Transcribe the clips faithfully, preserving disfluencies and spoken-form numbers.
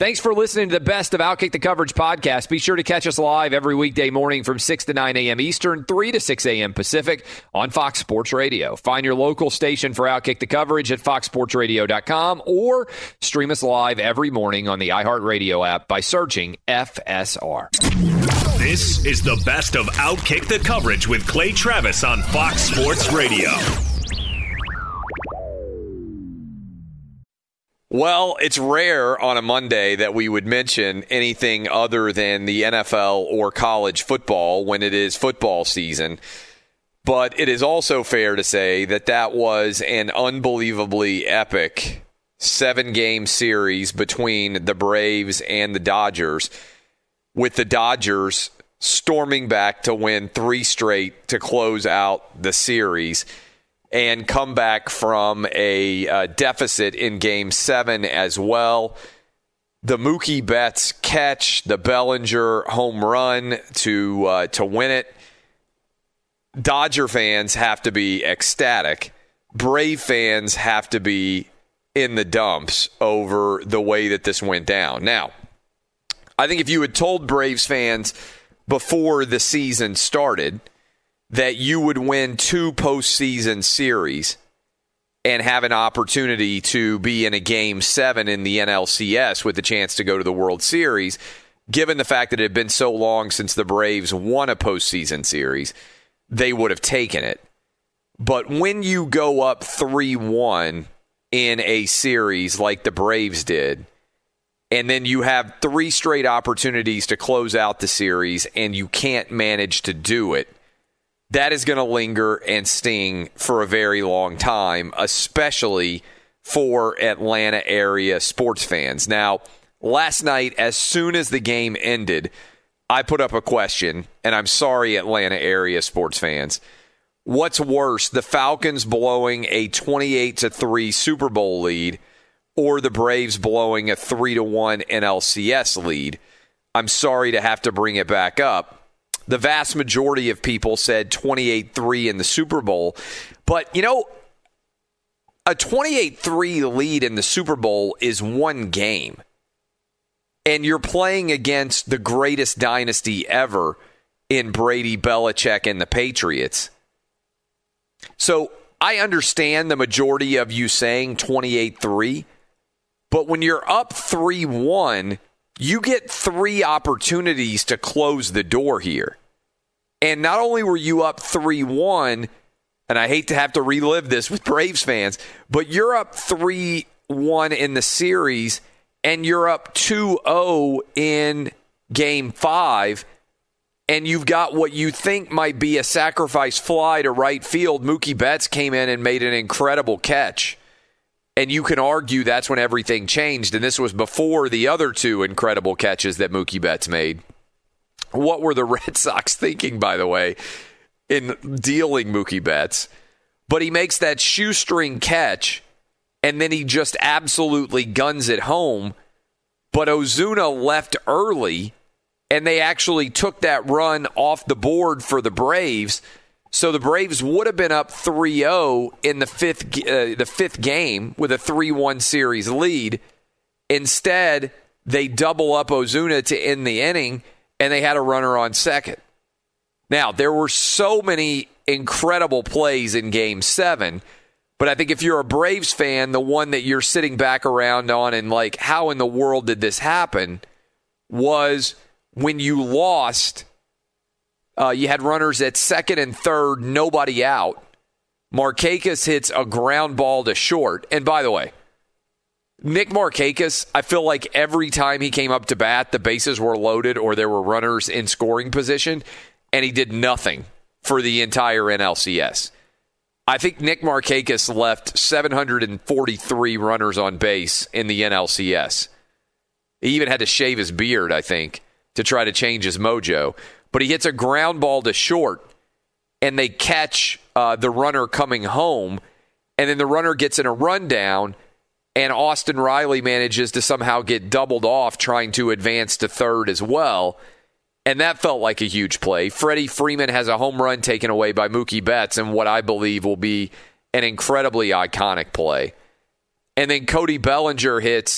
Thanks for listening to the best of Outkick the Coverage podcast. Be sure to catch us live every weekday morning from six to nine a.m. Eastern, three to six a.m. Pacific on Fox Sports Radio. Find your local station for Outkick the Coverage at fox sports radio dot com or stream us live every morning on the iHeartRadio app by searching F S R. This is the best of Outkick the Coverage with Clay Travis on Fox Sports Radio. Well, it's rare on a Monday that we would mention anything other than the N F L or college football when it is football season. But it is also fair to say that that was an unbelievably epic seven-game series between the Braves and the Dodgers, with the Dodgers storming back to win three straight to close out the series and come back from a uh, deficit in Game seven as well. The Mookie Betts catch, the Bellinger home run to uh, to win it. Dodger fans have to be ecstatic. Brave fans have to be in the dumps over the way that this went down. Now, I think if you had told Braves fans before the season started that you would win two postseason series and have an opportunity to be in a Game seven in the N L C S with a chance to go to the World Series, given the fact that it had been so long since the Braves won a postseason series, they would have taken it. But when you go up three one in a series like the Braves did, and then you have three straight opportunities to close out the series and you can't manage to do it, that is going to linger and sting for a very long time, especially for Atlanta area sports fans. Now, last night, as soon as the game ended, I put up a question, and I'm sorry, Atlanta area sports fans. What's worse, the Falcons blowing a twenty-eight to three Super Bowl lead or the Braves blowing a three to one N L C S lead? I'm sorry to have to bring it back up. The vast majority of people said twenty-eight three in the Super Bowl. But, you know, a twenty-eight three lead in the Super Bowl is one game. And you're playing against the greatest dynasty ever in Brady, Belichick, and the Patriots. So I understand the majority of you saying twenty-eight three. But when you're up three one, you get three opportunities to close the door here. And not only were you up three one, and I hate to have to relive this with Braves fans, but you're up three one in the series, and you're up two oh in Game five, and you've got what you think might be a sacrifice fly to right field. Mookie Betts came in and made an incredible catch. And you can argue that's when everything changed, and this was before the other two incredible catches that Mookie Betts made. What were the Red Sox thinking, by the way, in dealing Mookie Betts? But he makes that shoestring catch, and then he just absolutely guns it home. But Ozuna left early, and they actually took that run off the board for the Braves. So the Braves would have been up three oh in the fifth uh, the fifth game with a three one series lead. Instead, they double up Ozuna to end the inning, and they had a runner on second. Now, there were so many incredible plays in Game seven, but I think if you're a Braves fan, the one that you're sitting back around on and like, how in the world did this happen, was when you lost. Uh, you had runners at second and third, nobody out. Markakis hits a ground ball to short. And by the way, Nick Markakis, I feel like every time he came up to bat, the bases were loaded or there were runners in scoring position, and he did nothing for the entire N L C S. I think Nick Markakis left seven hundred forty-three runners on base in the N L C S. He even had to shave his beard, I think, to try to change his mojo. But he hits a ground ball to short, and they catch uh, the runner coming home, and then the runner gets in a rundown, and Austin Riley manages to somehow get doubled off trying to advance to third as well, and that felt like a huge play. Freddie Freeman has a home run taken away by Mookie Betts in what I believe will be an incredibly iconic play. And then Cody Bellinger hits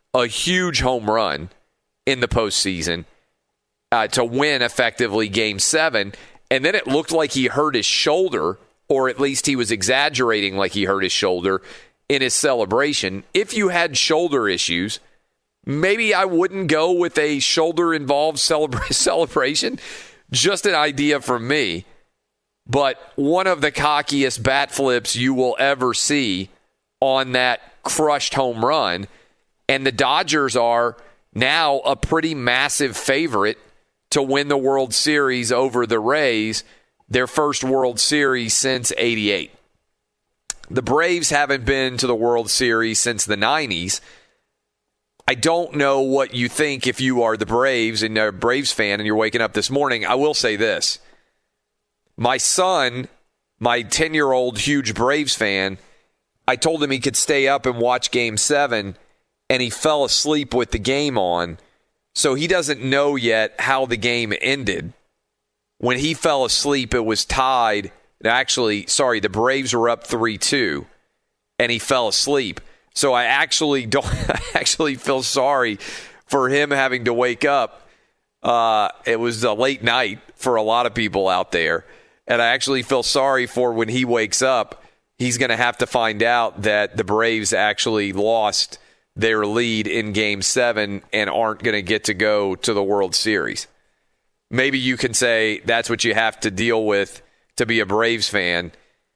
a huge home run in the postseason uh, to win effectively Game seven, and then it looked like he hurt his shoulder, or at least he was exaggerating like he hurt his shoulder in his celebration. If you had shoulder issues, maybe I wouldn't go with a shoulder-involved celebra- celebration. Just an idea from me. But one of the cockiest bat flips you will ever see on that crushed home run. And the Dodgers are now a pretty massive favorite to win the World Series over the Rays, their first World Series since eighty-eight. The Braves haven't been to the World Series since the nineties. I don't know what you think if you are the Braves and a Braves fan and you're waking up this morning. I will say this. My son, my ten-year-old huge Braves fan, I told him he could stay up and watch Game seven, and he fell asleep with the game on. So he doesn't know yet how the game ended. When he fell asleep, it was tied. Actually, sorry, the Braves were up three two, and he fell asleep. So I actually don't I actually feel sorry for him having to wake up. Uh, it was a late night for a lot of people out there. And I actually feel sorry for when he wakes up, he's going to have to find out that the Braves actually lost their lead in Game seven and aren't going to get to go to the World Series. Maybe you can say that's what you have to deal with to be a Braves fan.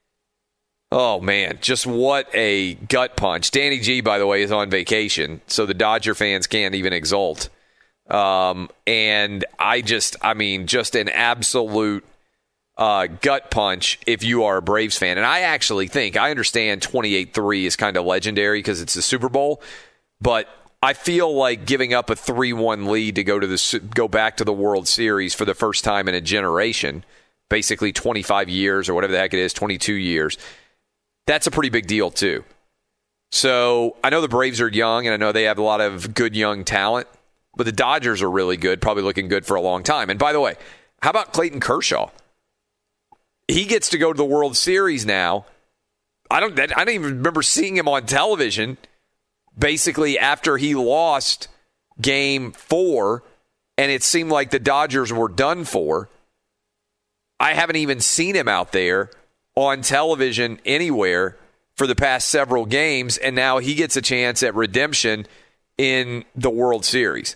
Oh, man, just what a gut punch. Danny G, by the way, is on vacation, so the Dodger fans can't even exult. Um, and I just, I mean, just an absolute uh, gut punch if you are a Braves fan. And I actually think, I understand twenty-eight three is kind of legendary because it's the Super Bowl, but I feel like giving up a three one lead to go to the go back to the World Series for the first time in a generation, basically twenty-five years or whatever the heck it is, twenty-two years, that's a pretty big deal too. So I know the Braves are young, and I know they have a lot of good young talent, but the Dodgers are really good, probably looking good for a long time. And by the way, how about Clayton Kershaw? He gets to go to the World Series now. I don't, I don't even remember seeing him on television. Basically, after he lost Game Four, and it seemed like the Dodgers were done for, I haven't even seen him out there on television anywhere for the past several games, and now he gets a chance at redemption in the World Series.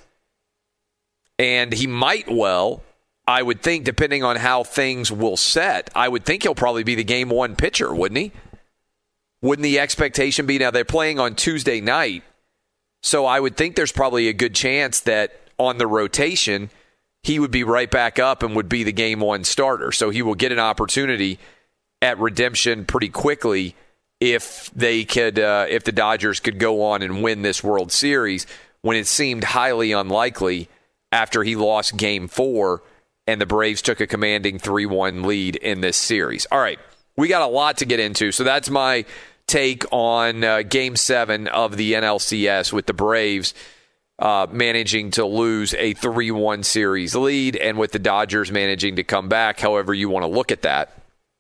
And he might well, I would think, depending on how things will set, I would think he'll probably be the Game One pitcher, wouldn't he? Wouldn't the expectation be, now they're playing on Tuesday night, so I would think there's probably a good chance that on the rotation, he would be right back up and would be the Game One starter. So he will get an opportunity at redemption pretty quickly if they could, uh, if the Dodgers could go on and win this World Series, when it seemed highly unlikely after he lost Game Four and the Braves took a commanding three one lead in this series. All right, we got a lot to get into, so that's my take on uh, Game seven of the N L C S, with the Braves uh, managing to lose a three one series lead and with the Dodgers managing to come back, however you want to look at that.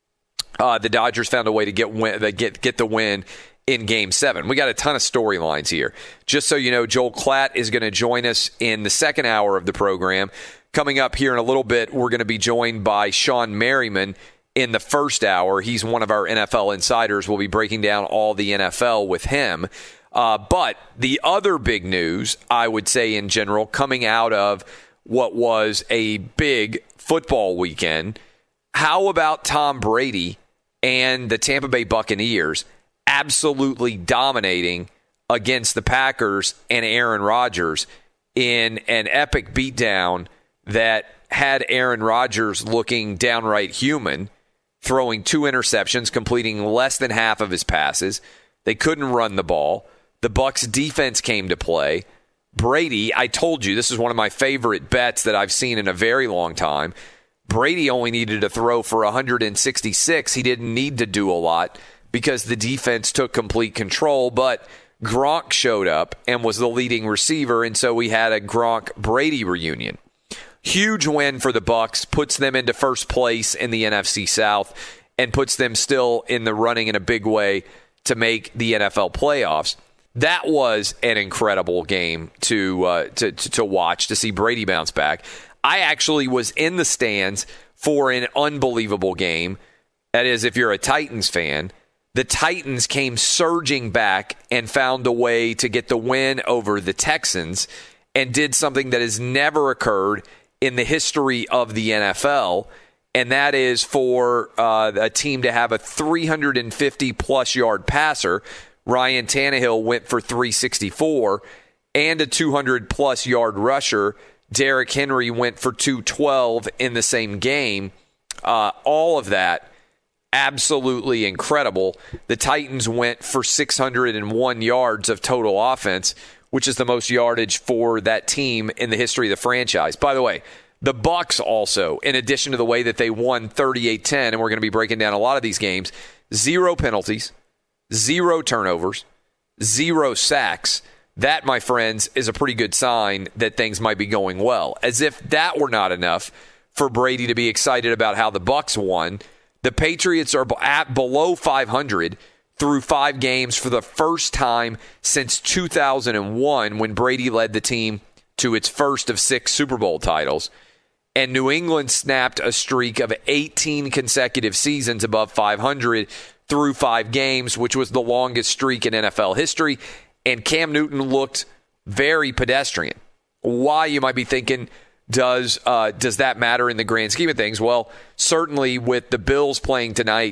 Uh, the Dodgers found a way to get win, get get the win in Game seven. We got a ton of storylines here. Just so you know, Joel Klatt is going to join us in the second hour of the program. Coming up here in a little bit, we're going to be joined by Sean Merriman in the first hour. He's one of our N F L insiders. We'll be breaking down all the N F L with him. Uh, but the other big news, I would say in general, coming out of what was a big football weekend, how about Tom Brady and the Tampa Bay Buccaneers absolutely dominating against the Packers and Aaron Rodgers in an epic beatdown that had Aaron Rodgers looking downright human, throwing two interceptions, completing less than half of his passes. They couldn't run the ball. The Bucs defense came to play. Brady, I told you, this is one of my favorite bets that I've seen in a very long time. Brady only needed to throw for one hundred sixty-six. He didn't need to do a lot because the defense took complete control, but Gronk showed up and was the leading receiver, and so we had a Gronk-Brady reunion. Huge win for the Bucs, puts them into first place in the N F C South and puts them still in the running in a big way to make the N F L playoffs. That was an incredible game to, uh, to to to watch, to see Brady bounce back. I actually was in the stands for an unbelievable game. That is, if you're a Titans fan, the Titans came surging back and found a way to get the win over the Texans and did something that has never occurred in the history of the N F L, and that is for uh, a team to have a three hundred fifty plus yard passer. Ryan Tannehill went for three sixty-four, and a two hundred plus yard rusher. Derrick Henry went for two twelve in the same game. Uh, all of that, absolutely incredible. The Titans went for six hundred one yards of total offense, which is the most yardage for that team in the history of the franchise. By the way, the Bucs also, in addition to the way that they won thirty-eight ten, and we're going to be breaking down a lot of these games, zero penalties, zero turnovers, zero sacks. That, my friends, is a pretty good sign that things might be going well. As if that were not enough for Brady to be excited about how the Bucs won, the Patriots are at below five hundred through five games for the first time since two thousand one, when Brady led the team to its first of six Super Bowl titles. And New England snapped a streak of eighteen consecutive seasons above five hundred through five games, which was the longest streak in N F L history. And Cam Newton looked very pedestrian. Why, you might be thinking, does uh, does that matter in the grand scheme of things? Well, certainly with the Bills playing tonight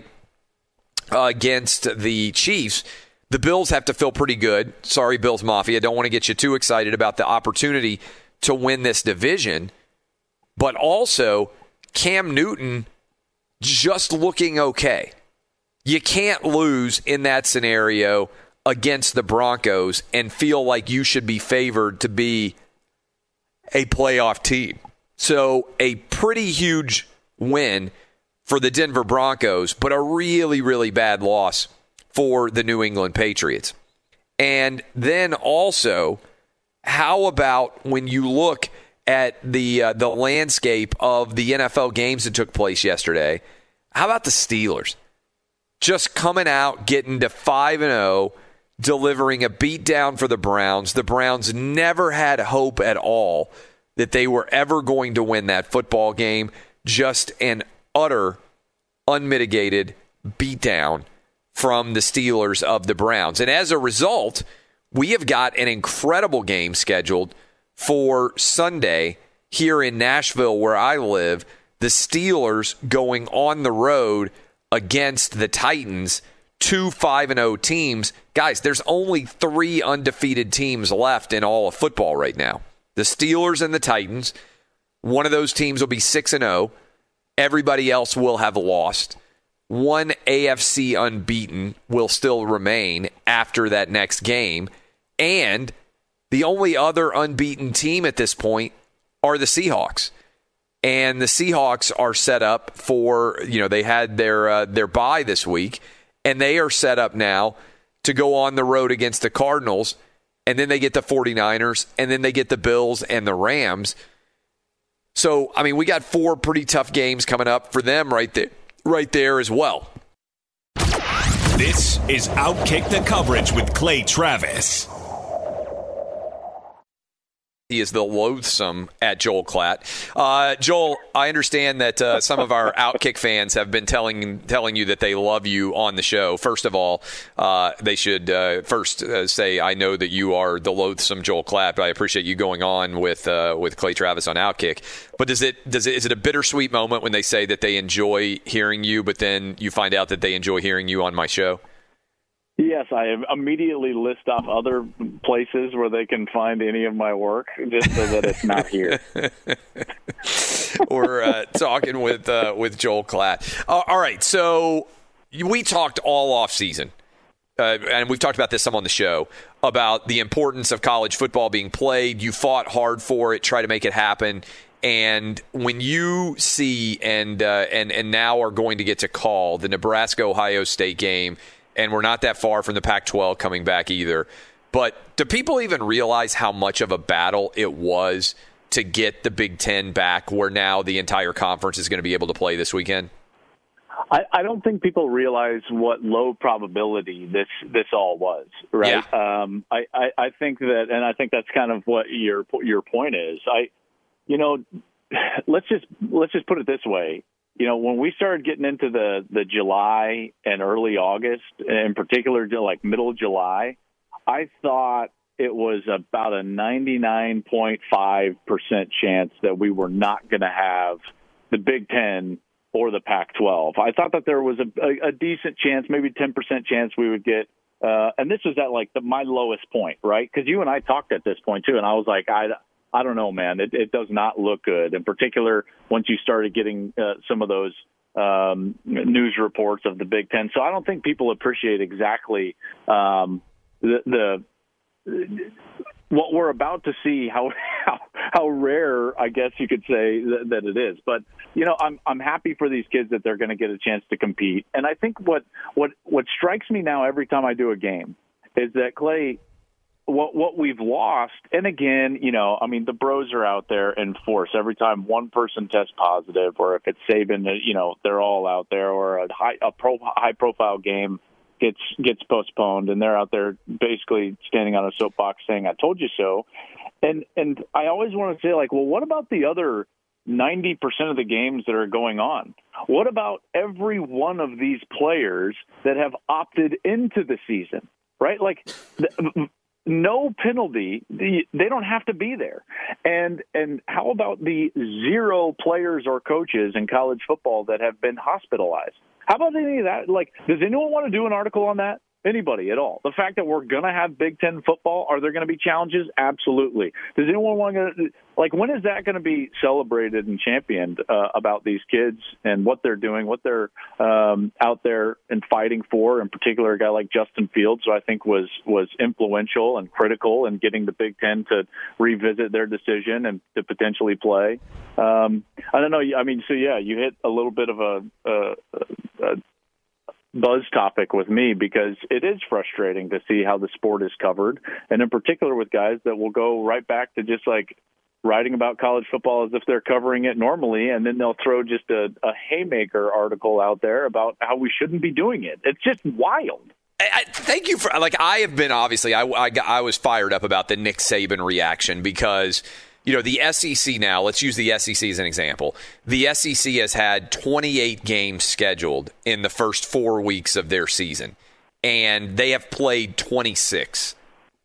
uh, against the Chiefs, the Bills have to feel pretty good. Sorry, Bills Mafia. Don't want to get you too excited about the opportunity to win this division. But also, Cam Newton just looking okay. You can't lose in that scenario against the Broncos and feel like you should be favored to be a playoff team. So a pretty huge win for the Denver Broncos, but a really, really bad loss for the New England Patriots. And then also, how about when you look at the uh, the landscape of the N F L games that took place yesterday, how about the Steelers? Just coming out, getting to five and oh, delivering a beatdown for the Browns. The Browns never had hope at all that they were ever going to win that football game. Just an utter, unmitigated beatdown from the Steelers of the Browns. And as a result, we have got an incredible game scheduled for Sunday here in Nashville, where I live. The Steelers going on the road against the Titans, two five and oh teams. Guys, there's only three undefeated teams left in all of football right now. The Steelers and the Titans. One of those teams will be six and oh. Everybody else will have lost. One A F C unbeaten will still remain after that next game. And the only other unbeaten team at this point are the Seahawks. And the Seahawks are set up for, you know, they had their uh, their bye this week, and they are set up now to go on the road against the Cardinals, and then they get the 49ers, and then they get the Bills and the Rams. So, I mean, we got four pretty tough games coming up for them right there, right there as well. This is Outkick the Coverage with Clay Travis. He is the loathsome at Joel Klatt. Uh, Joel, I understand that uh, some of our Outkick fans have been telling telling you that they love you on the show. First of all, uh, they should uh, first uh, say, I know that you are the loathsome Joel Klatt, but I appreciate you going on with uh, with Clay Travis on Outkick. But does it does it is it a bittersweet moment when they say that they enjoy hearing you, but then you find out that they enjoy hearing you on my show? Yes, I immediately list off other places where they can find any of my work, just so that it's not here. We're uh, talking with uh, with Joel Klatt. Uh, all right, so we talked all off season, uh, and we've talked about this some on the show, about the importance of college football being played. You fought hard for it, try to make it happen. And when you see and uh, and and now are going to get to call the Nebraska-Ohio State game, and we're not that far from the Pac twelve coming back either. But do people even realize how much of a battle it was to get the Big Ten back, where now the entire conference is going to be able to play this weekend? I, I don't think people realize what low probability this this all was, right? Yeah. Um, I, I, I think that, and I think that's kind of what your your point is. I, you know, let's just let's just put it this way. You know, when we started getting into the the July and early August, in particular, like middle July, I thought it was about a ninety-nine point five percent chance that we were not going to have the Big Ten or the Pac twelve. I thought that there was a, a, a decent chance, maybe ten percent chance we would get. Uh, and this was at like the, my lowest point, right? Because you and I talked at this point too, and I was like, I, I don't know, man. It, it does not look good. In particular, once you started getting uh, some of those um, news reports of the Big Ten. So I don't think people appreciate exactly um, the, the what we're about to see, how, how how rare, I guess you could say, that, that it is. But, you know, I'm I'm happy for these kids that they're going to get a chance to compete. And I think what, what, what strikes me now every time I do a game is that, Clay, what what we've lost, and again, you know, I mean, the bros are out there in force. Every time one person tests positive, or if it's Saban, you know, they're all out there, or a high a pro, high profile game gets gets postponed, and they're out there basically standing on a soapbox saying, "I told you so." And and I always want to say, like, well, what about the other ninety percent of the games that are going on? What about every one of these players that have opted into the season, right? Like, the, no penalty. They don't have to be there. And and how about the zero players or coaches in college football that have been hospitalized? How about any of that? Like, does anyone want to do an article on that? Anybody at all? The fact that we're going to have Big Ten football, are there going to be challenges? Absolutely. Does anyone want to, like, when is that going to be celebrated and championed uh, about these kids and what they're doing, what they're um, out there and fighting for? In particular, a guy like Justin Fields, who I think was, was influential and critical in getting the Big Ten to revisit their decision and to potentially play. Um, I don't know. I mean, so, yeah, you hit a little bit of a, a, a buzz topic with me, because it is frustrating to see how the sport is covered, and in particular with guys that will go right back to just like writing about college football as if they're covering it normally, and then they'll throw just a, a haymaker article out there about how we shouldn't be doing it. It's just wild. I, I, thank you for, like, I have been, obviously, I, I, I was fired up about the Nick Saban reaction because, you know, the S E C now, let's use the S E C as an example. The S E C has had twenty-eight games scheduled in the first four weeks of their season, and they have played twenty-six.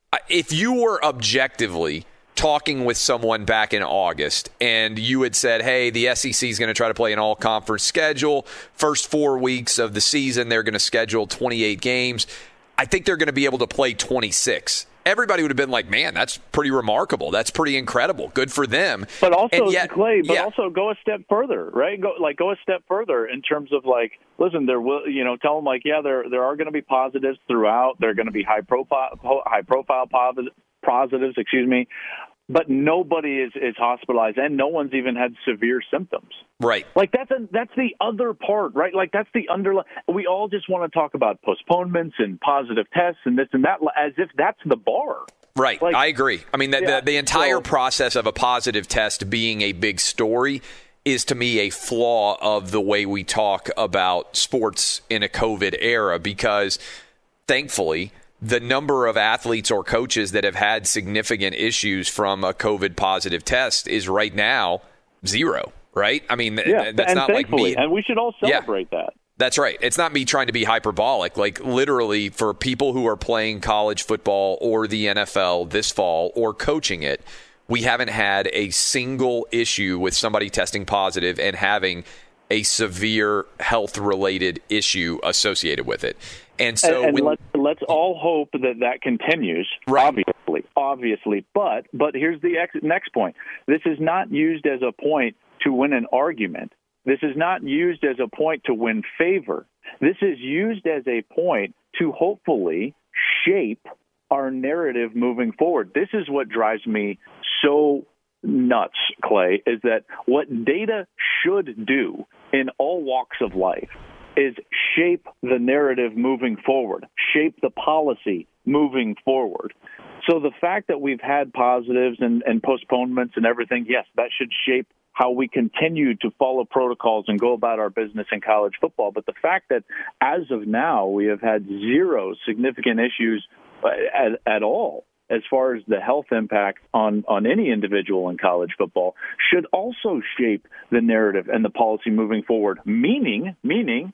If you were objectively talking with someone back in August and you had said, hey, the S E C is going to try to play an all-conference schedule, first four weeks of the season, they're going to schedule twenty-eight games, I think they're going to be able to play twenty-six. Everybody would have been like, man, that's pretty remarkable. That's pretty incredible. Good for them. But also, yet, Clay, but yeah. also go a step further, right? Go like go a step further in terms of like, listen, there will, you know, tell them like, yeah, there there are going to be positives throughout. There are going to be high profile high profile positives, excuse me. But nobody is, is hospitalized, and no one's even had severe symptoms. Right. Like, that's a, that's the other part, right? Like, that's the underlying. We all just want to talk about postponements and positive tests and this and that as if that's the bar. Right. Like, I agree. I mean, the, yeah, the, the entire so, process of a positive test being a big story is, to me, a flaw of the way we talk about sports in a COVID era, because, thankfully, the number of athletes or coaches that have had significant issues from a COVID positive test is right now zero, right? I mean, yeah, that's not like me. And we should all celebrate yeah, that. That's right. It's not me trying to be hyperbolic. Like, literally, for people who are playing college football or the N F L this fall or coaching it, we haven't had a single issue with somebody testing positive and having a severe health-related issue associated with it. And so and, and when, let's, let's all hope that that continues, right. obviously, obviously. But but here's the ex- next point. This is not used as a point to win an argument. This is not used as a point to win favor. This is used as a point to hopefully shape our narrative moving forward. This is what drives me so nuts, Clay, is that what data should do in all walks of life is shape the narrative moving forward, shape the policy moving forward. So the fact that we've had positives and, and postponements and everything, yes, that should shape how we continue to follow protocols and go about our business in college football. But the fact that as of now, we have had zero significant issues at, at all as far as the health impact on, on any individual in college football should also shape the narrative and the policy moving forward, meaning, meaning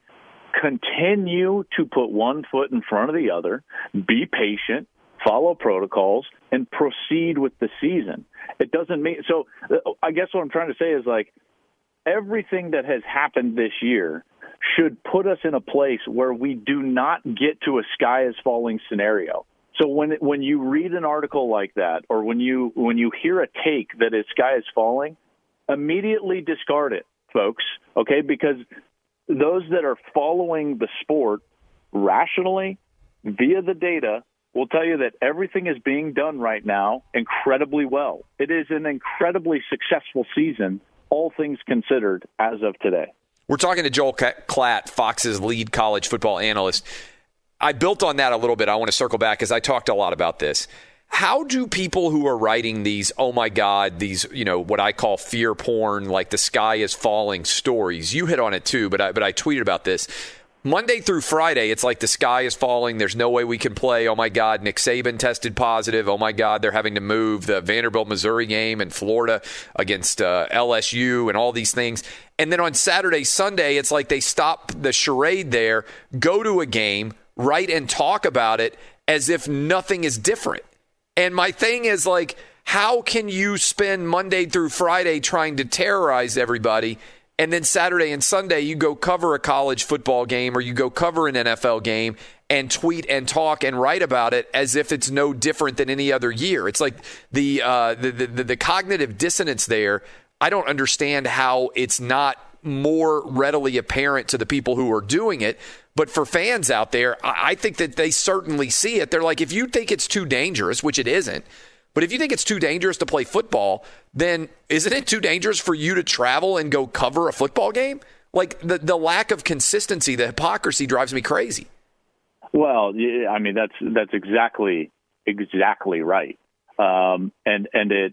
continue to put one foot in front of the other, be patient, follow protocols, and proceed with the season. It doesn't mean – so I guess what I'm trying to say is, like, everything that has happened this year should put us in a place where we do not get to a sky-is-falling scenario. So when when you read an article like that, or when you when you hear a take that is sky is falling, immediately discard it, folks, okay? Because those that are following the sport rationally via the data will tell you that everything is being done right now incredibly well. It is an incredibly successful season, all things considered, as of today. We're talking to Joel Klatt, Fox's lead college football analyst. I built on that a little bit. I want to circle back because I talked a lot about this. How do people who are writing these, oh my God, these, you know, what I call fear porn, like the sky is falling stories, you hit on it too, but I, but I tweeted about this. Monday through Friday, it's like the sky is falling. There's no way we can play. Oh, my God, Nick Saban tested positive. Oh, my God, they're having to move the Vanderbilt-Missouri game and Florida against uh, L S U and all these things. And then on Saturday, Sunday, it's like they stop the charade there, go to a game, write and talk about it as if nothing is different. And my thing is, like, how can you spend Monday through Friday trying to terrorize everybody, and then Saturday and Sunday you go cover a college football game or you go cover an N F L game and tweet and talk and write about it as if it's no different than any other year? It's like the uh, the, the the cognitive dissonance there. I don't understand how it's not more readily apparent to the people who are doing it. But for fans out there, I think that they certainly see it. They're like, if you think it's too dangerous, which it isn't, but if you think it's too dangerous to play football, then isn't it too dangerous for you to travel and go cover a football game? Like, the, the lack of consistency, the hypocrisy drives me crazy. Well, yeah, I mean, that's that's exactly exactly right. Um, and and it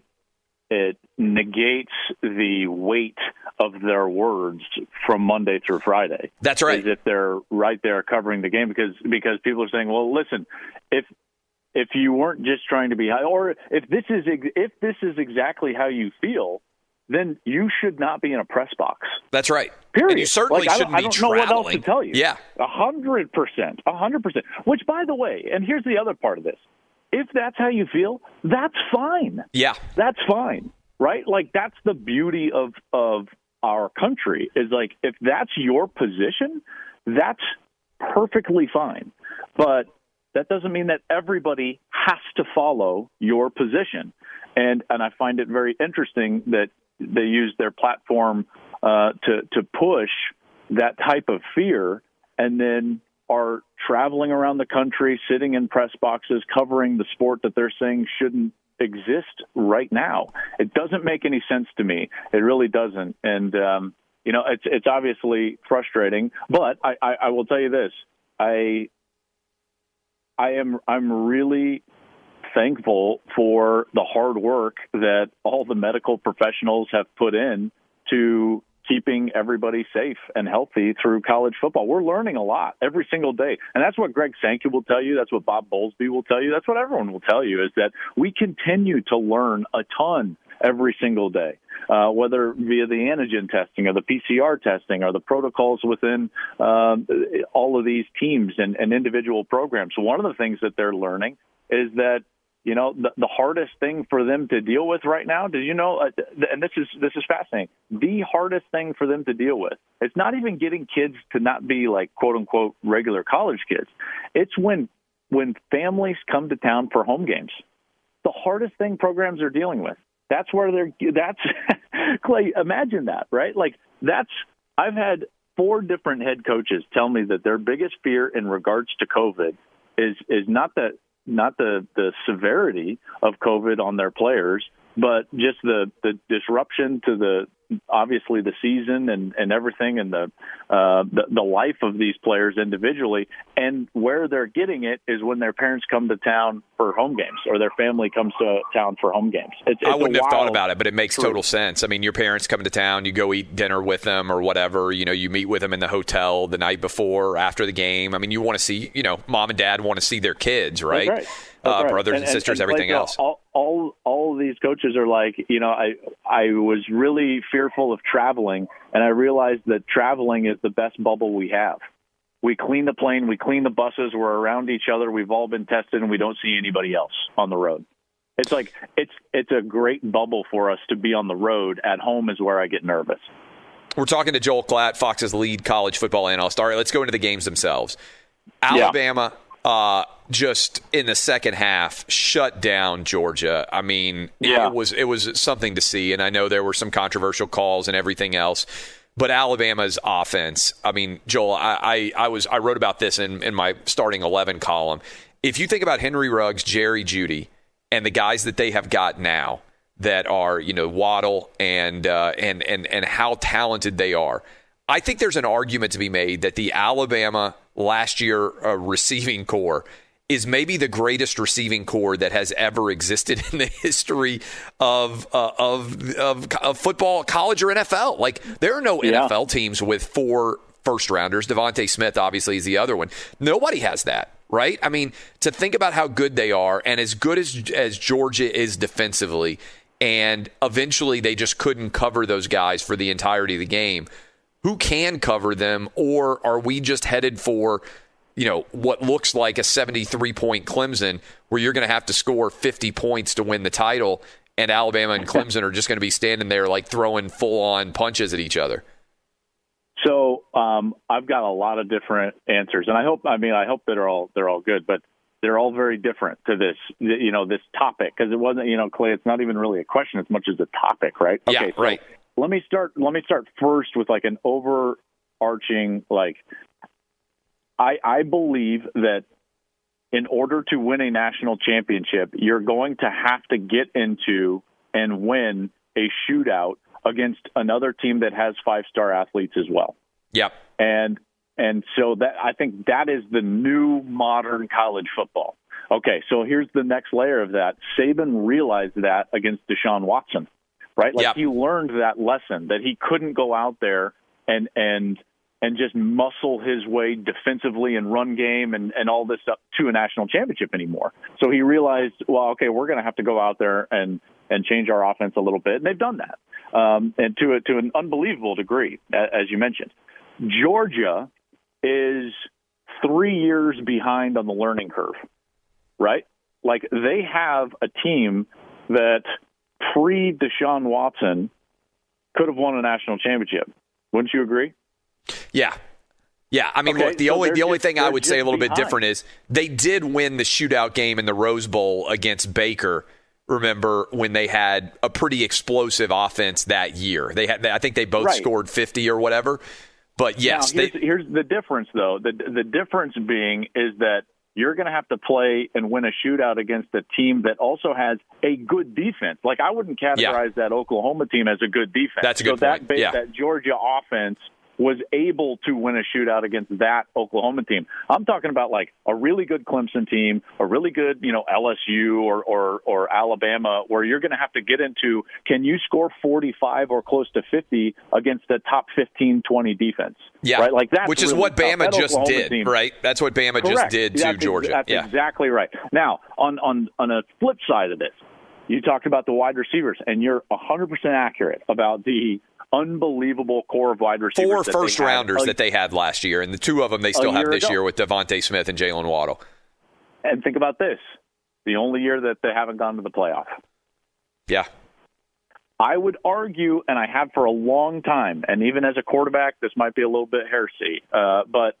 it negates the weight of their words from Monday through Friday. That's right. As if they're right there covering the game, because because people are saying, well, listen, if if you weren't just trying to be high, or if this is if this is exactly how you feel, then you should not be in a press box. That's right. Period. And you certainly like, shouldn't I don't, be I don't traveling. know what else to tell you. Yeah. A hundred percent. A hundred percent. Which, by the way, and here's the other part of this. If that's how you feel, that's fine. Yeah. That's fine. Right? Like, that's the beauty of of our country, is like, if that's your position, that's perfectly fine. But that doesn't mean that everybody has to follow your position. And and I find it very interesting that they use their platform uh, to to push that type of fear, and then are traveling around the country, sitting in press boxes, covering the sport that they're saying shouldn't exist right now. It doesn't make any sense to me. It really doesn't. And um, you know, it's it's obviously frustrating. But I, I, I will tell you this: I I am I'm really thankful for the hard work that all the medical professionals have put in to keeping everybody safe and healthy through college football. We're learning a lot every single day. And that's what Greg Sankey will tell you. That's what Bob Bowlesby will tell you. That's what everyone will tell you, is that we continue to learn a ton every single day, uh, whether via the antigen testing or the P C R testing or the protocols within um, all of these teams and, and individual programs. So one of the things that they're learning is that, you know, the, the hardest thing for them to deal with right now, did you know, uh, and this is this is fascinating, the hardest thing for them to deal with, it's not even getting kids to not be like, quote unquote, regular college kids. It's when when families come to town for home games. The hardest thing programs are dealing with. That's where they're, that's, Clay, imagine that, right? Like, that's, I've had four different head coaches tell me that their biggest fear in regards to COVID is is not that, not the, the severity of COVID on their players, but just the, the disruption to the obviously the season and, and everything and the, uh, the the life of these players individually. And where they're getting it is when their parents come to town for home games or their family comes to town for home games. It's, it's I wouldn't have thought about it, but it makes truth. total sense. I mean, your parents come to town, you go eat dinner with them or whatever. You know, you meet with them in the hotel the night before or after the game. I mean, you want to see, you know, mom and dad want to see their kids, right? That's right. That's uh, right. Brothers and, and sisters, and, and everything like, else. All, all, all of these coaches are like, you know, I, I was really fearful of traveling, and I realized that traveling is the best bubble we have. We clean the plane, we clean the buses, we're around each other, we've all been tested, and we don't see anybody else on the road. It's like it's it's a great bubble for us to be on the road. At home is where I get nervous. We're talking to Joel Klatt, Fox's lead college football analyst. All right, let's go into the games themselves. Alabama, yeah. uh, just in the second half, shut down Georgia. I mean, yeah. it was it was something to see, and I know there were some controversial calls and everything else. But Alabama's offense, I mean, Joel, I, I, I was I wrote about this in, in my starting eleven column. If you think about Henry Ruggs, Jerry Jeudy, and the guys that they have got now that are, you know, Waddle and uh, and and and how talented they are, I think there's an argument to be made that the Alabama last year uh, receiving core is maybe the greatest receiving core that has ever existed in the history of uh, of, of of football, college or N F L. Like, there are no yeah. N F L teams with four first rounders. Devontae Smith obviously is the other one. Nobody has that, right? I mean, to think about how good they are, and as good as as Georgia is defensively, and eventually they just couldn't cover those guys for the entirety of the game. Who can cover them, or are we just headed for, you know, what looks like a seventy-three point Clemson, where you're going to have to score fifty points to win the title, and Alabama and Clemson are just going to be standing there like throwing full-on punches at each other? So um, I've got a lot of different answers, and I hope, I mean, I hope that they're all they're all good, but they're all very different to this, you know, this topic, because it wasn't, you know, Clay, it's not even really a question as much as a topic, right? Yeah, okay, so right. Let me start. Let me start first with like an overarching, like. I, I believe that in order to win a national championship, you're going to have to get into and win a shootout against another team that has five-star athletes as well. Yep. And and so that I think that is the new modern college football. Okay, so here's the next layer of that. Saban realized that against Deshaun Watson, right? Like yep. he learned that lesson, that he couldn't go out there and and – and just muscle his way defensively and run game and, and all this stuff to a national championship anymore. So he realized, well, okay, we're going to have to go out there and, and change our offense a little bit. And they've done that, um, and to, a, to an unbelievable degree, as you mentioned. Georgia is three years behind on the learning curve, right? Like, they have a team that pre-Deshaun Watson could have won a national championship. Wouldn't you agree? Yeah. Yeah, I mean, okay, look, the so only the only just, thing I would say a little behind. bit different is they did win the shootout game in the Rose Bowl against Baker. Remember when they had a pretty explosive offense that year? They had, I think they both right. scored fifty or whatever. But yes, now, here's, they, here's the difference, though. The the difference being is that you're going to have to play and win a shootout against a team that also has a good defense. Like, I wouldn't categorize yeah. that Oklahoma team as a good defense. That's a good so point. That, yeah. that Georgia offense was able to win a shootout against that Oklahoma team. I'm talking about like a really good Clemson team, a really good, you know, L S U or or, or Alabama, where you're going to have to get into, can you score forty-five or close to fifty against the top fifteen, twenty defense? Yeah, right? Like that's which is really what Bama that just Oklahoma did, team. right? That's what Bama Correct. just did to that's, Georgia. That's yeah. exactly right. Now, on, on, on a flip side of this, you talked about the wide receivers, and you're one hundred percent accurate about the unbelievable core of wide receivers. Four that first they rounders a, that they had last year, and the two of them they still have this ago. year with Devontae Smith and Jalen Waddle. And think about this. The only year that they haven't gone to the playoff. Yeah. I would argue, and I have for a long time, and even as a quarterback, this might be a little bit heresy, uh, but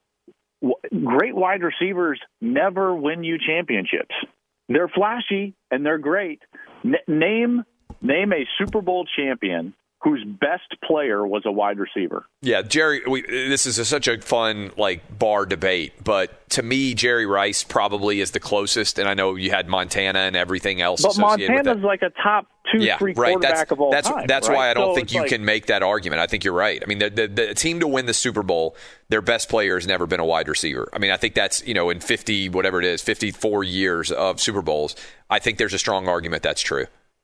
w- great wide receivers never win you championships. They're flashy, and they're great. N- name name a Super Bowl champion whose best player was a wide receiver. Yeah, Jerry, we, this is a, such a fun like bar debate, but to me, Jerry Rice probably is the closest, and I know you had Montana and everything else but associated with that. Montana's like a top two, yeah, three right. quarterback that's, of all that's, time. That's right? why I don't so think you like, can make that argument. I think you're right. I mean, the, the, the team to win the Super Bowl, their best player has never been a wide receiver. I mean, I think that's, you know, in fifty, whatever it is, fifty-four years of Super Bowls, I think there's a strong argument that's true.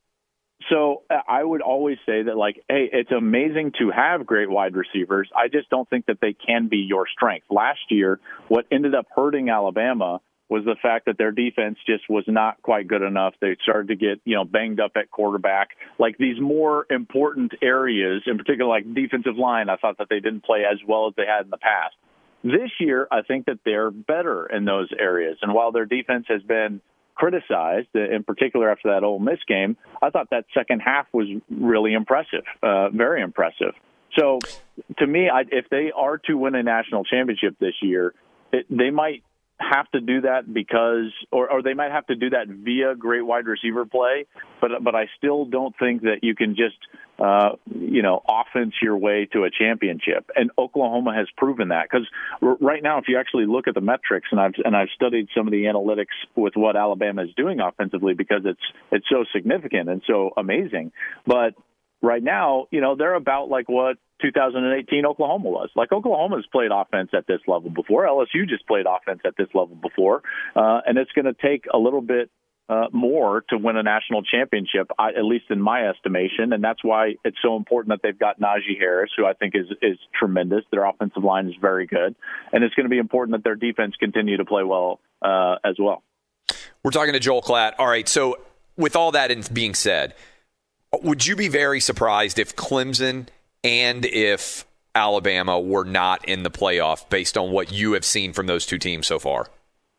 So I would always say that, like, hey, it's amazing to have great wide receivers. I just don't think that they can be your strength. Last year, what ended up hurting Alabama was the fact that their defense just was not quite good enough. They started to get, you know, banged up at quarterback. Like these more important areas, in particular, like defensive line, I thought that they didn't play as well as they had in the past. This year, I think that they're better in those areas. And while their defense has been criticized, in particular after that Ole Miss game, I thought that second half was really impressive, uh, very impressive. So to me, I, if they are to win a national championship this year, it, they might have to do that because, or, or they might have to do that via great wide receiver play. But but I still don't think that you can just, uh, you know, offense your way to a championship. And Oklahoma has proven that, because r- right now, if you actually look at the metrics, and I've and I've studied some of the analytics with what Alabama is doing offensively, because it's it's so significant and so amazing. But right now, you know, they're about like what two thousand eighteen Oklahoma was. Like, Oklahoma's played offense at this level before. L S U just played offense at this level before. Uh, and it's going to take a little bit uh, more to win a national championship, I, at least in my estimation. And that's why it's so important that they've got Najee Harris, who I think is, is tremendous. Their offensive line is very good. And it's going to be important that their defense continue to play well uh, as well. We're talking to Joel Klatt. All right, so with all that being said, would you be very surprised if Clemson and if Alabama were not in the playoff based on what you have seen from those two teams so far?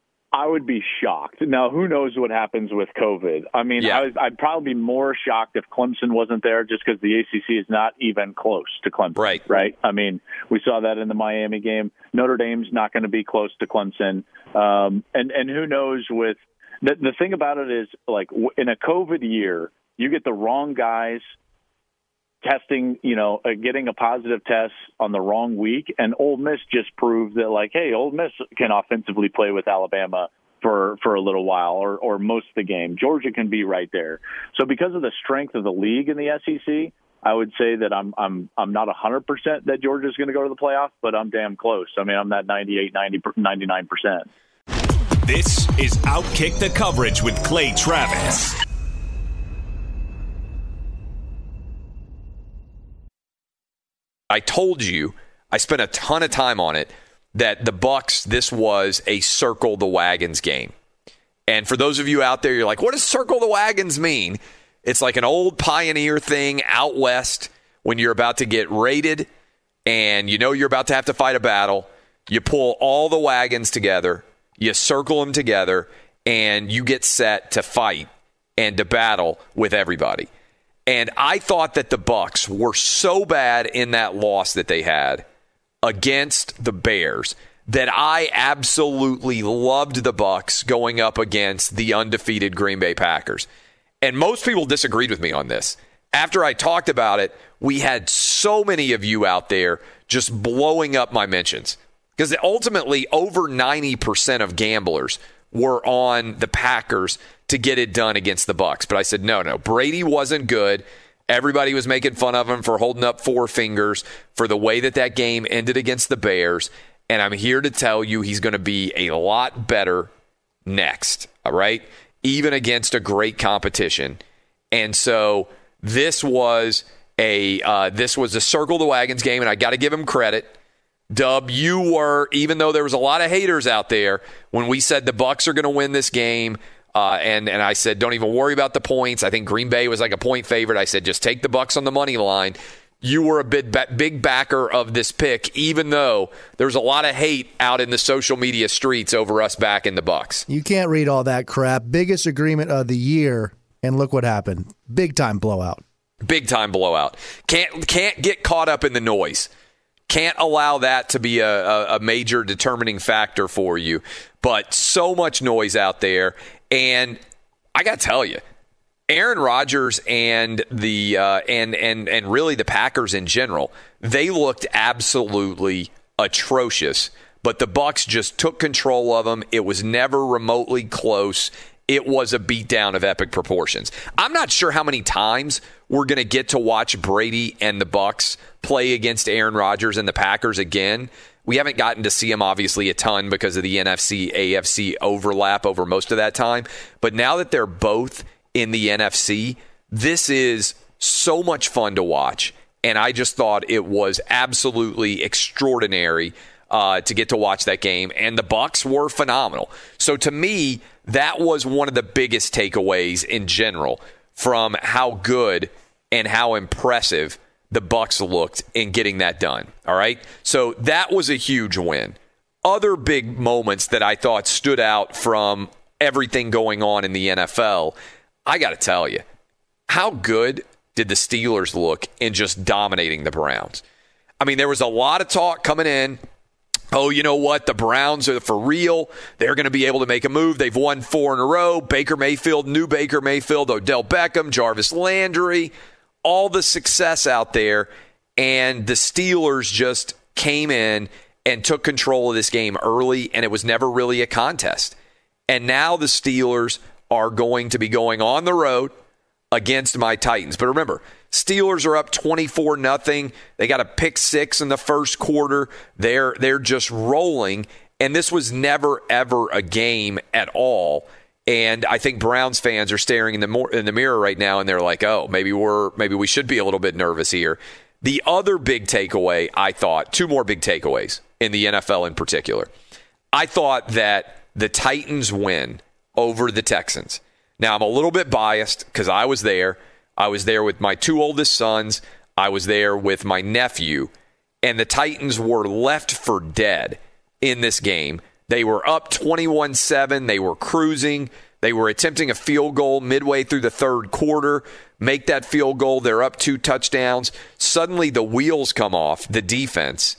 I would be shocked. Now, who knows what happens with COVID? I mean, yeah. I was, I'd probably be more shocked if Clemson wasn't there, just because the A C C is not even close to Clemson. Right. Right. I mean, we saw that in the Miami game. Notre Dame's not going to be close to Clemson. Um, and, and who knows with the, the thing about it is, like, in a COVID year, you get the wrong guys testing, you know, uh, getting a positive test on the wrong week. And Ole Miss just proved that, like, hey, Ole Miss can offensively play with Alabama for, for a little while, or, or most of the game. Georgia can be right there. So because of the strength of the league in the S E C, I would say that I'm I'm I'm not one hundred percent that Georgia's going to go to the playoff, but I'm damn close. I mean, I'm that ninety-eight, ninety, ninety-nine percent. This is Outkick the Coverage with Clay Travis. I told you, I spent a ton of time on it, that the Bucks, this was a circle the wagons game. And for those of you out there, you're like, what does circle the wagons mean? It's like an old pioneer thing out west when you're about to get raided and you know you're about to have to fight a battle. You pull all the wagons together, you circle them together, and you get set to fight and to battle with everybody. And I thought that the Bucks were so bad in that loss that they had against the Bears that I absolutely loved the Bucks going up against the undefeated Green Bay Packers. And most people disagreed with me on this. After I talked about it, we had so many of you out there just blowing up my mentions. Because ultimately, over ninety percent of gamblers were on the Packers to get it done against the Bucks. But I said, no, no, Brady wasn't good. Everybody was making fun of him for holding up four fingers for the way that that game ended against the Bears. And I'm here to tell you he's going to be a lot better next, all right? Even against a great competition. And so this was a uh, this was a circle the wagons game, and I got to give him credit. Dub, you were, even though there was a lot of haters out there, when we said the Bucks are going to win this game, uh, and, and I said, don't even worry about the points. I think Green Bay was like a point favorite. I said, just take the Bucks on the money line. You were a big, big backer of this pick, even though there's a lot of hate out in the social media streets over us backing the Bucks. You can't read all that crap. Biggest agreement of the year, and look what happened. Big time blowout. Big time blowout. Can't can't get caught up in the noise. Can't allow that to be a, a, a major determining factor for you. But so much noise out there. And I got to tell you, Aaron Rodgers and the uh, and and and really the Packers in general, they looked absolutely atrocious. But the Bucs just took control of them. It was never remotely close. It was a beatdown of epic proportions. I'm not sure how many times we're going to get to watch Brady and the Bucs play against Aaron Rodgers and the Packers again. We haven't gotten to see them, obviously, a ton because of the N F C A F C overlap over most of that time. But now that they're both in the N F C, this is so much fun to watch. And I just thought it was absolutely extraordinary uh, to get to watch that game. And the Bucs were phenomenal. So to me, that was one of the biggest takeaways in general from how good and how impressive the Bucs looked in getting that done. All right. So that was a huge win. Other big moments that I thought stood out from everything going on in the N F L, I got to tell you, how good did the Steelers look in just dominating the Browns? I mean, there was a lot of talk coming in. Oh, you know what? The Browns are for real. They're going to be able to make a move. They've won four in a row. Baker Mayfield, new Baker Mayfield, Odell Beckham, Jarvis Landry, all the success out there. And the Steelers just came in and took control of this game early, and it was never really a contest. And now the Steelers are going to be going on the road against my Titans. But remember, Steelers are up twenty-four nothing. They got a pick six in the first quarter. They're they're just rolling, and this was never ever a game at all. And I think Browns fans are staring in the more, in the mirror right now, and they're like, "Oh, maybe we're maybe we should be a little bit nervous here." The other big takeaway, I thought, two more big takeaways in the N F L in particular. I thought that the Titans win over the Texans. Now, I'm a little bit biased because I was there. I was there with my two oldest sons. I was there with my nephew. And the Titans were left for dead in this game. They were up twenty-one seven. They were cruising. They were attempting a field goal midway through the third quarter. Make that field goal. They're up two touchdowns. Suddenly the wheels come off the defense.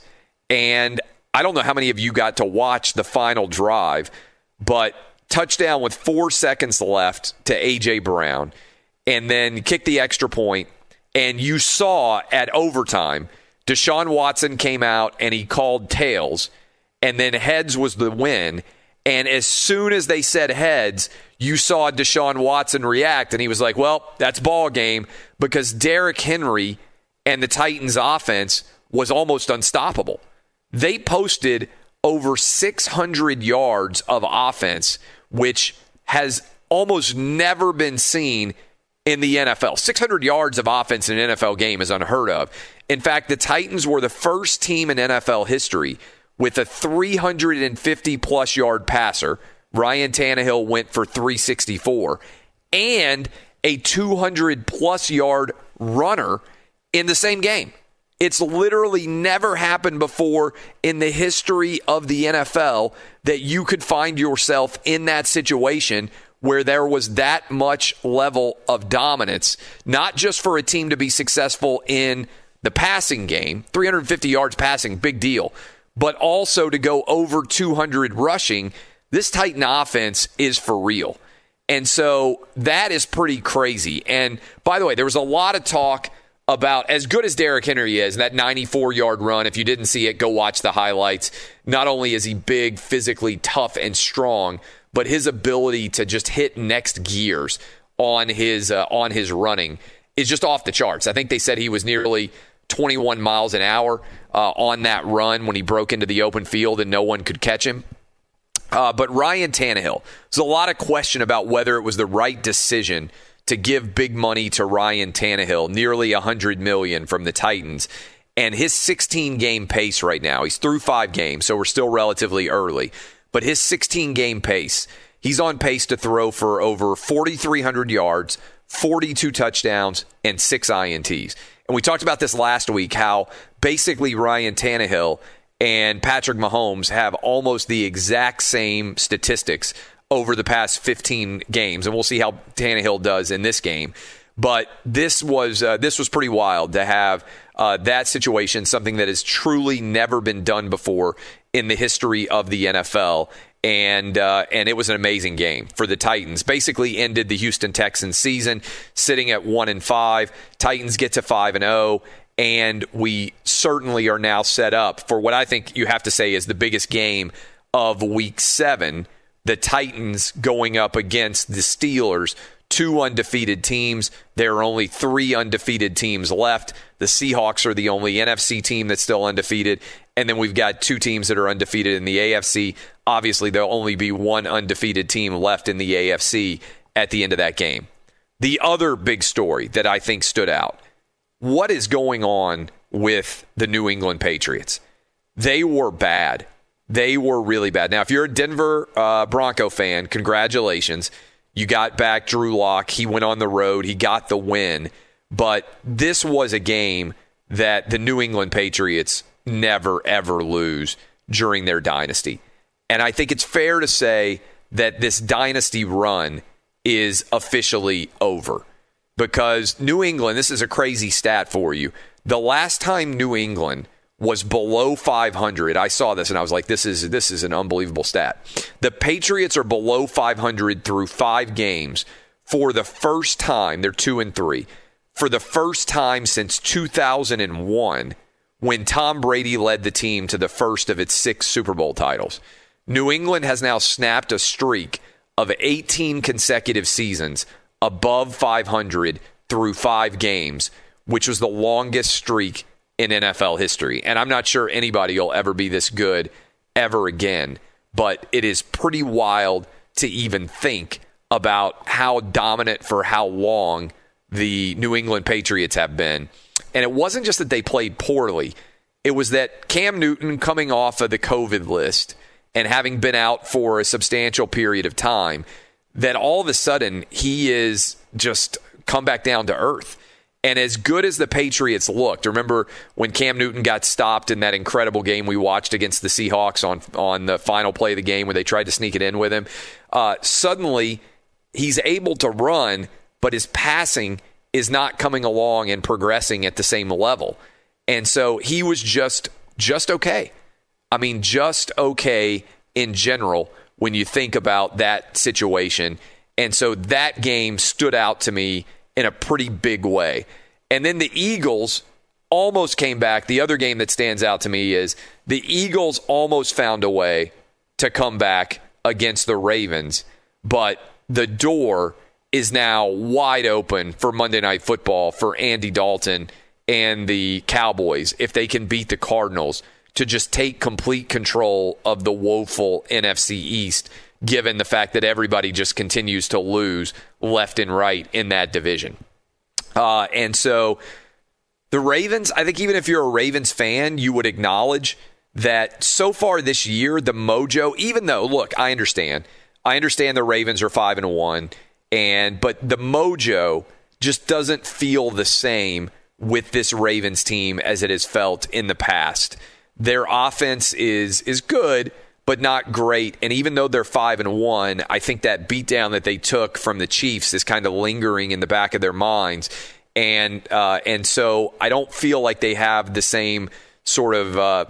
And I don't know how many of you got to watch the final drive, but touchdown with four seconds left to A J. Brown, and then kick the extra point. And you saw at overtime, Deshaun Watson came out and he called tails, and then heads was the win. And as soon as they said heads, you saw Deshaun Watson react, and he was like, well, that's ball game, because Derrick Henry and the Titans offense was almost unstoppable. They posted over six hundred yards of offense, which has almost never been seen in the N F L. six hundred yards of offense in an N F L game is unheard of. In fact, the Titans were the first team in N F L history with a three hundred fifty plus yard passer. Ryan Tannehill went for three sixty-four, and a two hundred plus yard runner in the same game. It's literally never happened before in the history of the N F L that you could find yourself in that situation where there was that much level of dominance, not just for a team to be successful in the passing game, three hundred fifty yards passing, big deal, but also to go over two hundred rushing. This Titan offense is for real. And so that is pretty crazy. And by the way, there was a lot of talk about, as good as Derrick Henry is, that ninety-four yard run. If you didn't see it, go watch the highlights. Not only is he big, physically tough and strong, but his ability to just hit next gears on his uh, on his running is just off the charts. I think they said he was nearly twenty-one miles an hour uh, on that run when he broke into the open field and no one could catch him. Uh, but Ryan Tannehill, there's a lot of question about whether it was the right decision to give big money to Ryan Tannehill, nearly one hundred million dollars from the Titans. And his sixteen-game pace right now, he's through five games, so we're still relatively early. But his sixteen-game pace, he's on pace to throw for over forty-three hundred yards, forty-two touchdowns, and six I N Ts. And we talked about this last week, how basically Ryan Tannehill and Patrick Mahomes have almost the exact same statistics over the past fifteen games, and we'll see how Tannehill does in this game. But this was uh, this was pretty wild to have uh, that situation, something that has truly never been done before in the history of the N F L. And uh, and it was an amazing game for the Titans. Basically ended the Houston Texans season sitting at one and five. Titans get to five and zero, and we certainly are now set up for what I think you have to say is the biggest game of Week Seven. The Titans going up against the Steelers, two undefeated teams. There are only three undefeated teams left. The Seahawks are the only N F C team that's still undefeated. And then we've got two teams that are undefeated in the A F C. Obviously, there'll only be one undefeated team left in the A F C at the end of that game. The other big story that I think stood out, what is going on with the New England Patriots? They were bad. They were really bad. Now, if you're a Denver uh, Bronco fan, congratulations. You got back Drew Lock. He went on the road. He got the win. But this was a game that the New England Patriots never, ever lose during their dynasty. And I think it's fair to say that this dynasty run is officially over. Because New England, this is a crazy stat for you. The last time New England was below five hundred, I saw this and I was like, this is this is an unbelievable stat. The Patriots are below five hundred through five games for the first time. They're two and three. For the first time since two thousand one, when Tom Brady led the team to the first of its six Super Bowl titles. New England has now snapped a streak of eighteen consecutive seasons above five hundred through five games, which was the longest streak in N F L history. And I'm not sure anybody will ever be this good ever again, but it is pretty wild to even think about how dominant for how long the New England Patriots have been. And it wasn't just that they played poorly. It was that Cam Newton, coming off of the COVID list and having been out for a substantial period of time, that all of a sudden he is just come back down to earth. And as good as the Patriots looked, remember when Cam Newton got stopped in that incredible game we watched against the Seahawks on, on the final play of the game where they tried to sneak it in with him, uh, suddenly he's able to run, but his passing is not coming along and progressing at the same level. And so he was just just okay. I mean, just okay in general when you think about that situation. And so that game stood out to me in a pretty big way. And then the Eagles almost came back. The other game that stands out to me is the Eagles almost found a way to come back against the Ravens, but the door is now wide open for Monday Night Football for Andy Dalton and the Cowboys if they can beat the Cardinals to just take complete control of the woeful N F C East, given the fact that everybody just continues to lose left and right in that division. Uh, and so the Ravens, I think even if you're a Ravens fan, you would acknowledge that so far this year, the mojo, even though, look, I understand. I understand the Ravens are five and one. And but the mojo just doesn't feel the same with this Ravens team as it has felt in the past. Their offense is is good, but not great. And even though they're five and one, I think that beatdown that they took from the Chiefs is kind of lingering in the back of their minds. And uh, and so I don't feel like they have the same sort of uh,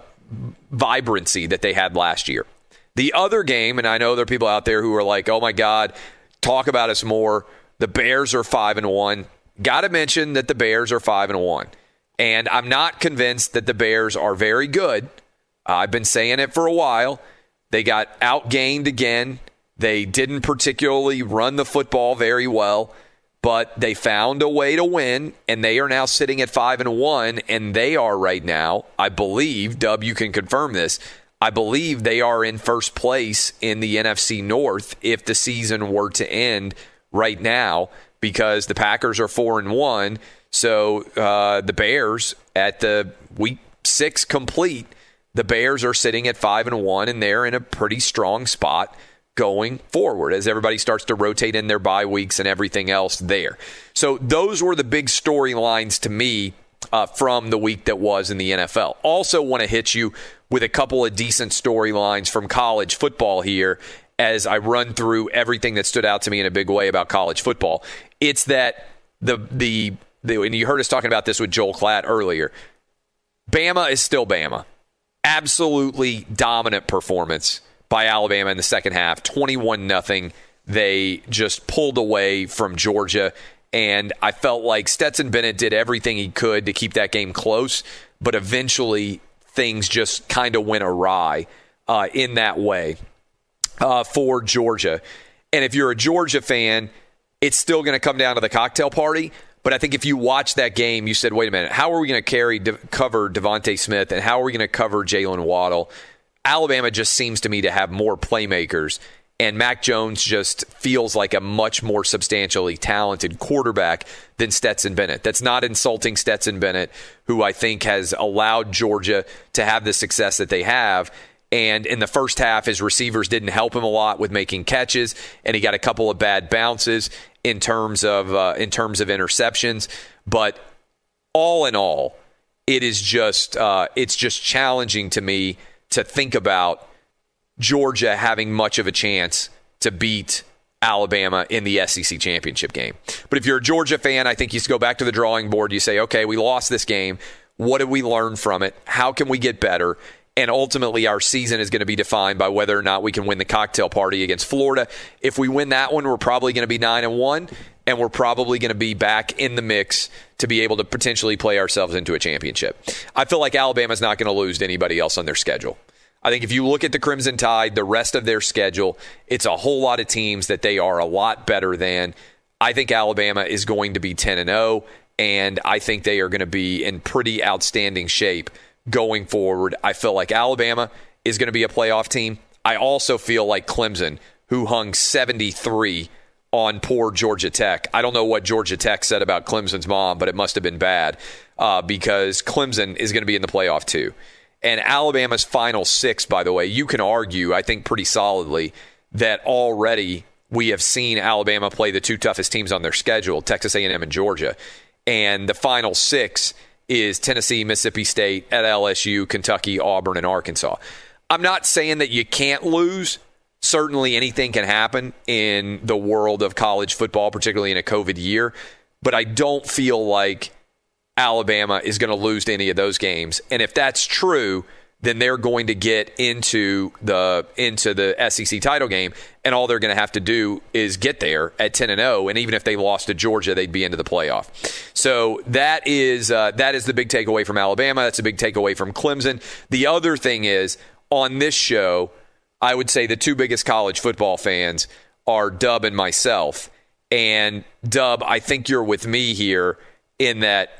vibrancy that they had last year. The other game, and I know there are people out there who are like, oh my God, talk about us more. The Bears are five and one. Got to mention that the Bears are five and one. And I'm not convinced that the Bears are very good. Uh, I've been saying it for a while. They got outgained again. They didn't particularly run the football very well, but they found a way to win, and they are now sitting at five and one, and they are right now, I believe, Dub, you can confirm this, I believe they are in first place in the N F C North if the season were to end right now, because the Packers are four and one. So uh, the Bears at the week six complete, the Bears are sitting at five and one, and they're in a pretty strong spot going forward as everybody starts to rotate in their bye weeks and everything else there. So those were the big storylines to me uh, from the week that was in the N F L. Also want to hit you with a couple of decent storylines from college football here as I run through everything that stood out to me in a big way about college football. It's that the the, the and you heard us talking about this with Joel Klatt earlier, Bama is still Bama. Absolutely dominant performance by Alabama in the second half, twenty-one nothing. They just pulled away from Georgia, and I felt like Stetson Bennett did everything he could to keep that game close, but eventually things just kind of went awry uh, in that way uh, for Georgia. And if you're a Georgia fan, it's still going to come down to the cocktail party. But I think if you watch that game, you said, wait a minute, how are we going to carry De- cover Devontae Smith, and how are we going to cover Jalen Waddle? Alabama just seems to me to have more playmakers, and Mac Jones just feels like a much more substantially talented quarterback than Stetson Bennett. That's not insulting Stetson Bennett, who I think has allowed Georgia to have the success that they have. And in the first half, his receivers didn't help him a lot with making catches, and he got a couple of bad bounces in terms of uh, in terms of interceptions. But all in all, it is just uh, it's just challenging to me to think about Georgia having much of a chance to beat Alabama in the S E C championship game. But if you're a Georgia fan, I think you go back to the drawing board. You say, okay, we lost this game. What did we learn from it? How can we get better? And ultimately, our season is going to be defined by whether or not we can win the cocktail party against Florida. If we win that one, we're probably going to be nine and one, and we're probably going to be back in the mix to be able to potentially play ourselves into a championship. I feel like Alabama's not going to lose to anybody else on their schedule. I think if you look at the Crimson Tide, the rest of their schedule, it's a whole lot of teams that they are a lot better than. I think Alabama is going to be ten and oh, and I think they are going to be in pretty outstanding shape going forward. I feel like Alabama is going to be a playoff team. I also feel like Clemson, who hung seventy-three on poor Georgia Tech. I don't know what Georgia Tech said about Clemson's mom, but it must have been bad uh, because Clemson is going to be in the playoff too. And Alabama's final six, by the way, you can argue, I think pretty solidly, that already we have seen Alabama play the two toughest teams on their schedule, Texas A and M and Georgia. And the final six is Tennessee, Mississippi State, at L S U, Kentucky, Auburn, and Arkansas. I'm not saying that you can't lose. Certainly anything can happen in the world of college football, particularly in a COVID year. But I don't feel like Alabama is going to lose to any of those games. And if that's true, then they're going to get into the into the S E C title game, and all they're going to have to do is get there at ten and oh, and even if they lost to Georgia, they'd be into the playoff. So that is uh, that is the big takeaway from Alabama. That's a big takeaway from Clemson. The other thing is, on this show, I would say the two biggest college football fans are Dub and myself. And Dub, I think you're with me here in that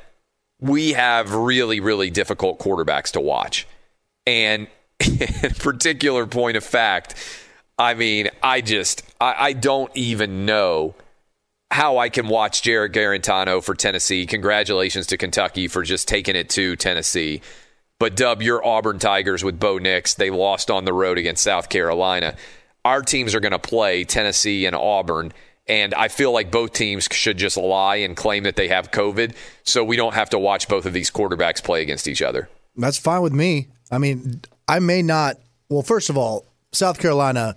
we have really, really difficult quarterbacks to watch. And in particular point of fact, I mean, I just, I, I don't even know how I can watch Jarrett Garantano for Tennessee. Congratulations to Kentucky for just taking it to Tennessee. But, Dub, your Auburn Tigers with Bo Nix, they lost on the road against South Carolina. Our teams are going to play Tennessee and Auburn, and I feel like both teams should just lie and claim that they have COVID so we don't have to watch both of these quarterbacks play against each other. That's fine with me. I mean, I may not – well, first of all, South Carolina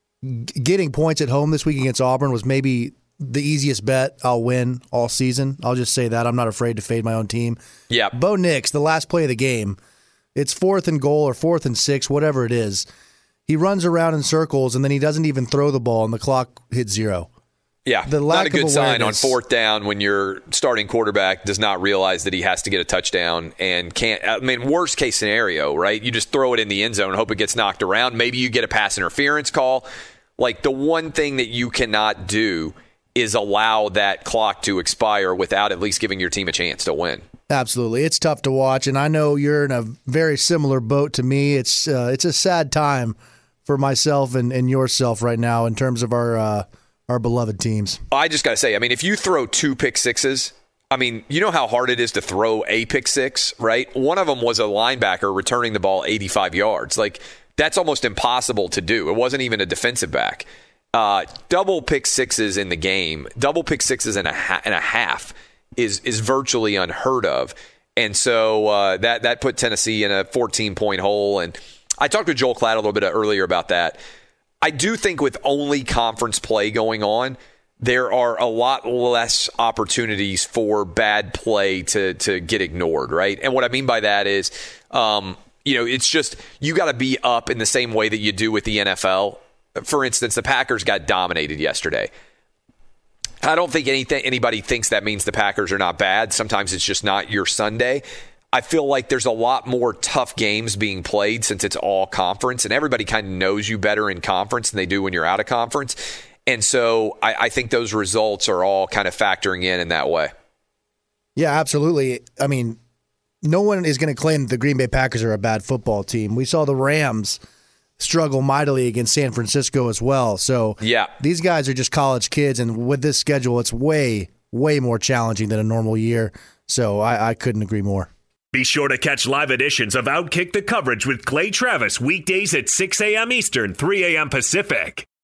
getting points at home this week against Auburn was maybe the easiest bet I'll win all season. I'll just say that. I'm not afraid to fade my own team. Yeah. Bo Nix, the last play of the game, it's fourth and goal or fourth and six, whatever it is. He runs around in circles, and then he doesn't even throw the ball, and the clock hits zero. Yeah, the lack not a good of sign on fourth down when your starting quarterback does not realize that he has to get a touchdown and can't. I mean, worst case scenario, right? You just throw it in the end zone and hope it gets knocked around. Maybe you get a pass interference call. Like, the one thing that you cannot do is allow that clock to expire without at least giving your team a chance to win. Absolutely. It's tough to watch, and I know you're in a very similar boat to me. It's uh, it's a sad time for myself and, and yourself right now in terms of our uh, our beloved teams. I just got to say, I mean, if you throw two pick sixes, I mean, you know how hard it is to throw a pick six, right? One of them was a linebacker returning the ball eighty-five yards. Like, that's almost impossible to do. It wasn't even a defensive back. Uh, double pick sixes in the game, double pick sixes and a, ha- and a half is is virtually unheard of. And so uh, that, that put Tennessee in a fourteen-point hole. And I talked to Joel Klatt a little bit earlier about that. I do think with only conference play going on, there are a lot less opportunities for bad play to to get ignored, right? And what I mean by that is um, you know, it's just you got to be up in the same way that you do with the N F L. For instance, the Packers got dominated yesterday. I don't think anything anybody thinks that means the Packers are not bad. Sometimes it's just not your Sunday. I feel like there's a lot more tough games being played since it's all conference, and everybody kind of knows you better in conference than they do when you're out of conference. And so I, I think those results are all kind of factoring in in that way. Yeah, absolutely. I mean, no one is going to claim that the Green Bay Packers are a bad football team. We saw the Rams struggle mightily against San Francisco as well. So yeah, these guys are just college kids, and with this schedule, it's way, way more challenging than a normal year. So I, I couldn't agree more. Be sure to catch live editions of Outkick the Coverage with Clay Travis weekdays at six a.m. Eastern, three a.m. Pacific.